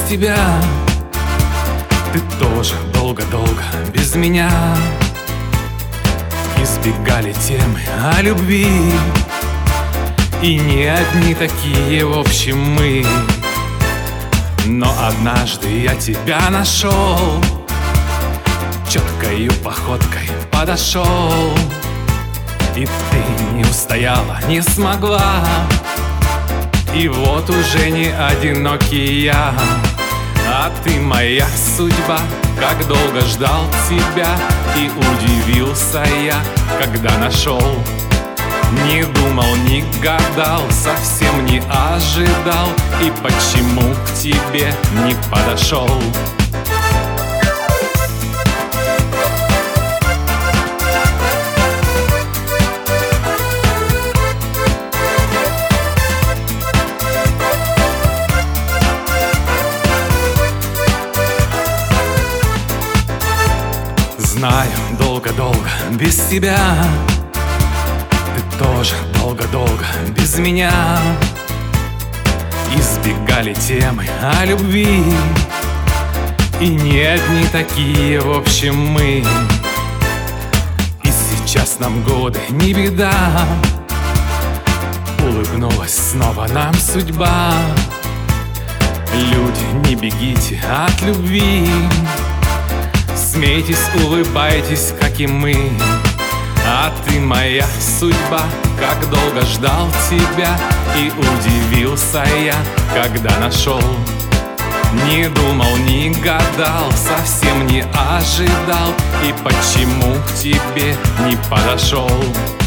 тебя. Ты тоже долго-долго без меня. Избегали темы о любви, и не одни такие, в общем, мы. Но однажды я тебя нашел, четкою походкой подошел, и ты не устояла, не смогла. И вот уже не одинокий я, а ты моя судьба. Как долго ждал тебя, и удивился я, когда нашел. Не думал, не гадал, совсем не ожидал, и почему к тебе не подошел. Знаю, долго-долго без тебя. Ты тоже долго-долго без меня. Избегали темы о любви, и не одни такие, в общем, мы. И сейчас нам годы не беда, улыбнулась снова нам судьба. Люди, не бегите от любви, смейтесь, улыбайтесь, как и мы. А ты моя судьба. Как долго ждал тебя, и удивился я, когда нашел. Не думал, не гадал, совсем не ожидал, и почему к тебе не подошел.